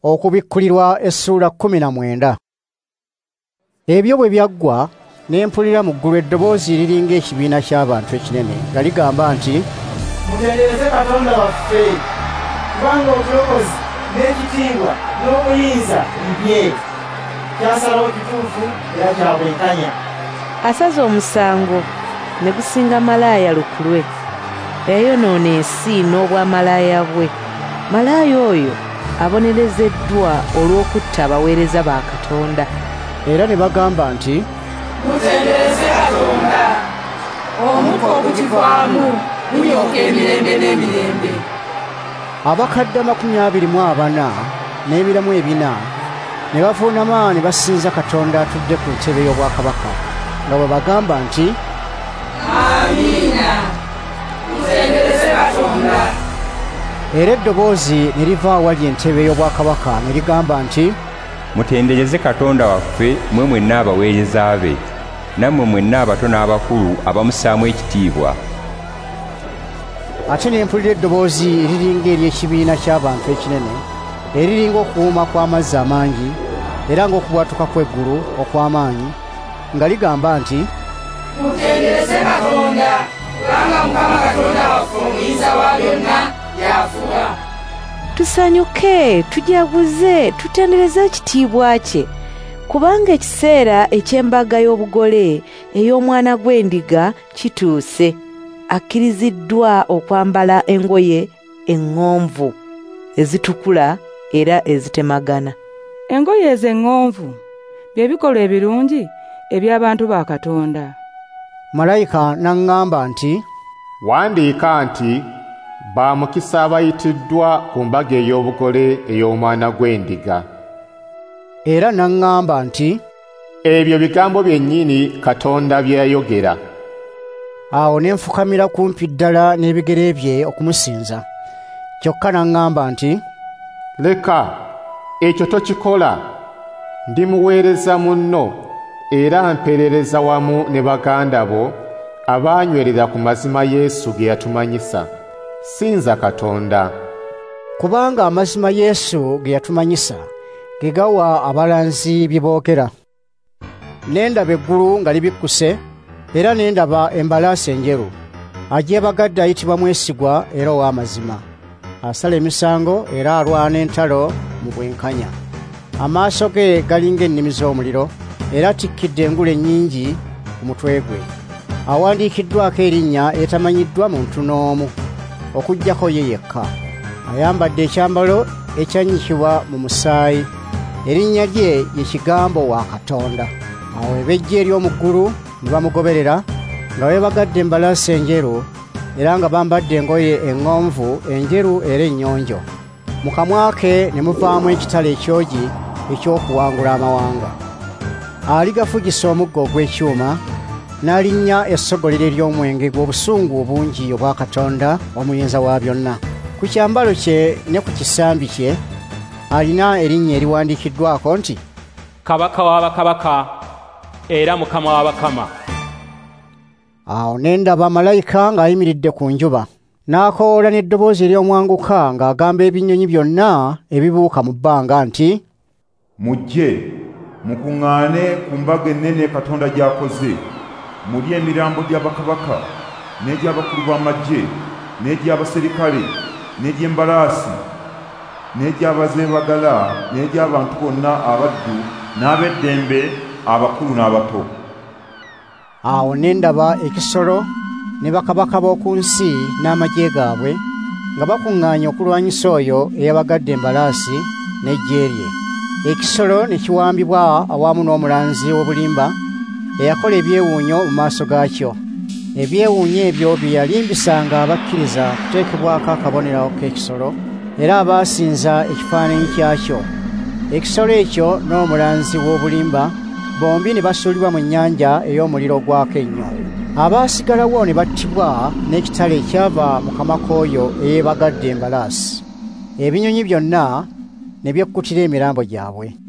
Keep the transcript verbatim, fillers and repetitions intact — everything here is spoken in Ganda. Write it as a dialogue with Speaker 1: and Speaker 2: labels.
Speaker 1: Okubikkulirwa essula kkumi na mwenda. Ebyo bwe byaggwa ne mpulira mu ggulu eddoboozi eriringa ekibiina ky'abantu ekinene nga ligamba nti,
Speaker 2: mutendereze Katonda waffe, kubanga obulokozi n'ekitiibwa n'obuyinza bibye. Kyasalawo kituufu era kya bwenkanya.
Speaker 3: Asaze omusango ne gusinga malaaya lukulwe, eyayonoona ensi n'obwamalaaya bwe. Malaaya oyo abonerezeddwa olw'okutta abaweereza ba Katonda.
Speaker 1: Era ne bagamba nti,
Speaker 4: mutendereze Katonda, omukka ogukivaamu gunyooka emirembe n'emirembe.
Speaker 1: Abakadde amakumi abiri mu abana n'ebiramu ebina ne bavuunama ne basinza Katonda atudde ku ntebe y'obwakabaka nga bwe bagamba nti,
Speaker 4: amiina, mutendereze Katonda.
Speaker 1: Era eddoboozi ne liva awali entebe y'obwakabaka ne ligamba nti,
Speaker 5: mutendereze Katonda waffe mwe mwenna abaweereza be, nammwe mwenna abato n'abakulu abamussaamu ekitiibwa.
Speaker 1: Ate ne mpulira eddoboozi eriringa ery'ekibiina ky'abantu ekinene, eriringa okuwuuma kw'amazzi amangi, era ng'okubwatuka kw'eggulu okw'amaanyi, nga ligamba nti,
Speaker 4: mutendereze Katonda, kubanga Mukama Katonda waffe omuyinza wa byonna yafuga.
Speaker 3: Tusanyuke, tujaguze, tutendereze ekitiibwa kye, kubanga ekiseera eky'embaga y'obugole ey'omwana gw'endiga kituuse. Akkiriziddwa okwambala engoye eŋŋonvu ezitukula era ezitemagana.
Speaker 6: Engoye ezo eŋŋonvu bye bikolwa ebirungi eby'abantu ba Katonda.
Speaker 1: Malayika n'aŋŋamba nti,
Speaker 7: wandiika nti, ba mukisa abayitiddwa ku mbaga ey'obugole ey'omwana gw'endiga.
Speaker 1: Era n'aŋŋamba nti,
Speaker 7: ebyo bigambo byennyini Katonda bye yayogera.
Speaker 1: Awo ne nfukamira kumpi ddala n'ebigere bye okumusinza. Kyokka n'aŋŋamba nti,
Speaker 7: leka ekyo tokikola. Ndi muweereza munno era mpeerereza wamu ne baganda bo abaanywerera ku mazima Yesu ge yatumanyisa. Sinza Katonda.
Speaker 1: Kubanga amazima Yesu ge yatumanyisa ge gawa abalanzi bye boogera. Ne ndaba eggulu nga libikkuse, era ne ndaba embalaasi enjeru, agyebagadde ayitibwa mwesigwa era ow'amazima, asala emisango era alwana entalo mu bwenkanya. Amaaso ge galinga ennimi z'omuliro, era atikkidde engule ennyingi ku mutwe gwe. Awandiikiddwako erinnya eritamanyiddwa muntu n'omu okuggyako ye yekka. Ayambadde ekyambalo ekyannyikibwa mu musaayi, erinnya lye ye kigambo wa Katonda. Awo ebejje ery'omu ggulu ne bamugoberera nga beebagadde embalaasi enjeru era nga bambadde engoye eŋŋonvu enjeru era ennyonjo. Mu kamwa ke ne muvaamu ekitala ekyogi eky'okuwangula amawanga. Aligafugisa omuggo ogw'ekyuma n'alinnya essogolero ery'omwenge gw'obusungu obungi obwa Katonda omuyinza wa byonna. Ku kyambalo kye ne ku kisambi kye alina erinnya eriwandiikiddwako nti,
Speaker 8: Kabaka w'abakabaka era Mukama w'abakama.
Speaker 1: Awo ne ndaba malayika ng'ayimiridde ku njuba, n'akoola n'eddoboozi ery'omwanguka ng'agamba ebinyonyi byonna ebibuuka mu bbanga nti,
Speaker 9: mujje mukuŋŋaane ku mbaga ennene Katonda gy'akoze, mulye emirambo gy'abakabaka n'egy'abakulu b'amagye n'egy'abaserikale n'egy'embalaasi n'egy'abazeebagala n'egy'abantu bonna abaddu n'ab'eddembe abakulu n'abato.
Speaker 1: Awo ne ndaba ekisolo ne bakabaka b'oku nsi n'amagye gaabwe nga bakuŋŋaanye okulwanyisa oyo eyabagadde embalaasi n'eggye lye. Ekisolo ne kiwambibwa awamu n'omulanzi w'obulimba eyakola ebyewuunyo mu maaso gaakyo. Ebyewuunyo ebyo bye yalimbisanga abakkiriza kuteekebwako akabonero k'ekisolo era abaasinza ekifaananyi kyakyo. Ekisolo ekyo n'omulanzi w'obulimba bombi ne basuulibwa mu nnyanja ey'omuliro ogwaka ennyo. Abaasigalawo ne battibwa n'ekitala ekyava mu kamwa k'oyo eyeebagadde embalaasi. Ebinyonyi byonna ne byekkutira emirambo gyabwe.